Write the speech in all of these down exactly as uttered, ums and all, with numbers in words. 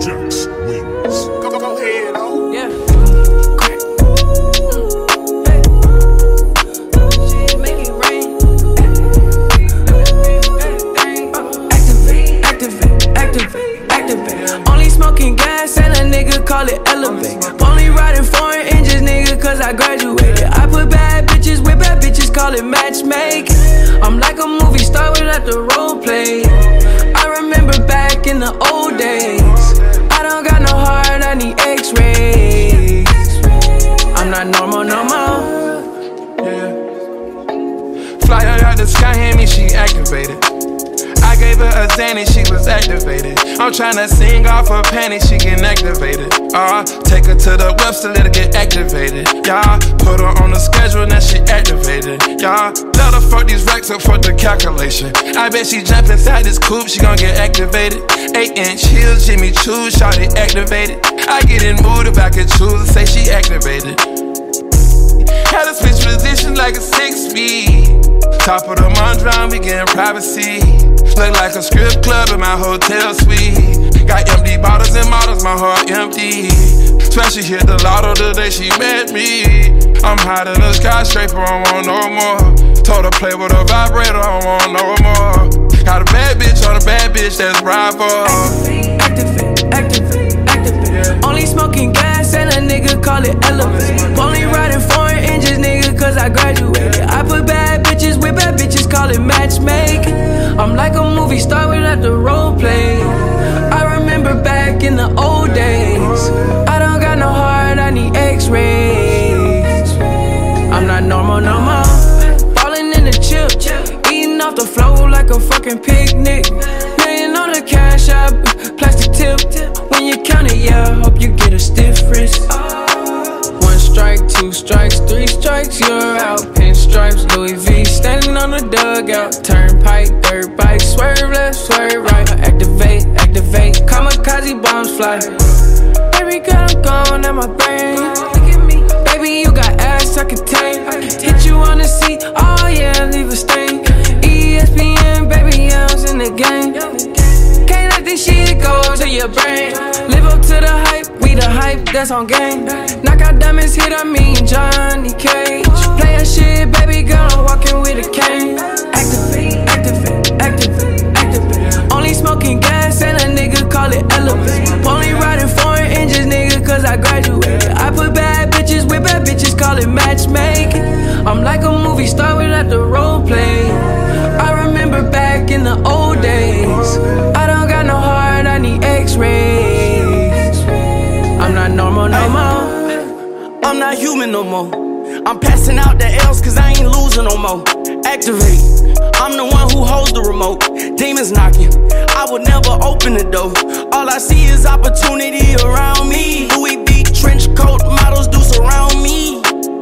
Jax wins. Go, go, go ahead, oh. Yeah. Call it elevate. Only riding foreign engines, nigga, cause I graduated. I put bad bitches with bad bitches, call it matchmaking. I'm like a movie star without the role play. I remember back in the old days. I don't got no heart, I need x-rays. I'm not normal no more. Yeah. Fly her out the sky, hand me, she activated. I gave her a Xanny, she was activated. I'm tryna sing off her panties, she getting activated. Uh, take her to the website, let her get activated. Yeah, put her on the schedule, now she activated. Yeah, let her fuck these racks up for the calculation. I bet she jump inside this coupe, she gon' get activated. Eight inch heels, Jimmy Choo, shawty activated. I get in mood if I could choose, say she activated. Had to switch positions like a six speed. Top of the Mondrian, we getting privacy. Look like a strip club in my hotel suite. Got empty bottles and models, my heart empty. Swear she hit the lotto the day she met me. I'm hot in the skyscraper, I don't want no more. Told her play with a vibrator, I don't want no more. Got a bad bitch on a bad bitch, that's Bravo. Activate, activate, activate. Yeah. Only smoking gas and a nigga call it elevate. Only riding foreign engines, nigga, cause I graduated. I put bad bitches with bad bitches, call it matchmaking. I'm like a movie star without the role play. I remember back in the old days. I don't got no heart, I need x-rays. I'm not normal no more. Falling in the chip, eating off the floor like a fucking picnic. Million on the cash app, plastic tip. When you count it, yeah, hope you get a stiff wrist. One strike, two strikes, three strikes, you're out. Pinstripes, Louis V, standing on the dugout. Turnpike, dirt bike, swerve left, swerve right. Activate, activate, kamikaze bombs fly. Baby girl, I'm gone at my brain. Baby, you got ass I can take. Hit you on the seat, oh yeah, leave a stain. E S P N, baby, yeah, I was in the game. Can't let this shit go to your brain. Live up to the hype, we the hype, that's on game. Knock out diamonds, hit I mean Johnny Cage. Playin' shit, baby girl, I'm walking with a cane. Activate, activate, activate, activate. Only smoking gas and a nigga call it elevate. Only riding foreign engines, nigga, cause I graduated. I put bad bitches with bad bitches, call it matchmaking. I'm like a movie star without the role play. I remember back in the old days. I don't got no heart, I need x-rays. I'm not normal no more. I'm not human no more. I'm passing out the L's cause I ain't losing no more. Activate, I'm the one who holds the remote. Demons knocking, I would never open the door. All I see is opportunity around me. Louis V trench coat models do surround me.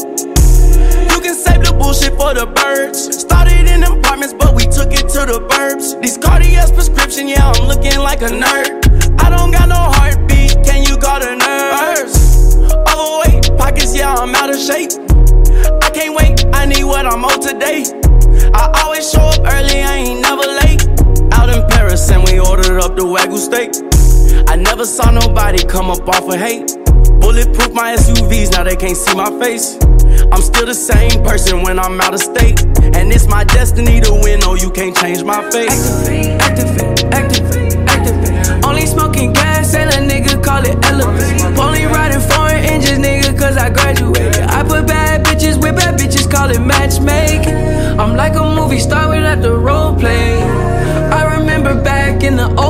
You can save the bullshit for the birds. Started in apartments but we took it to the burbs. These Cartier's prescription, yeah, I'm looking like a nerd. I don't got no heartbeat, can you call the nurse? Overweight, pockets, yeah, I'm out of shape. I can't wait, I need what I'm owed today. I always show up early, I ain't never late. Out in Paris and we ordered up the Wagyu steak. I never saw nobody come up off of hate. Bulletproof my S U Vs, now they can't see my face. I'm still the same person when I'm out of state. And it's my destiny to win, oh you can't change my fate. Activate, activate, activate, activate. Only smoking gas and a nigga call it elevate. Only riding foreign engines, nigga, cause I graduated. I put bad bitches with bad bitches, call it matchmaking. I'm like a movie star without the role play. I remember back in the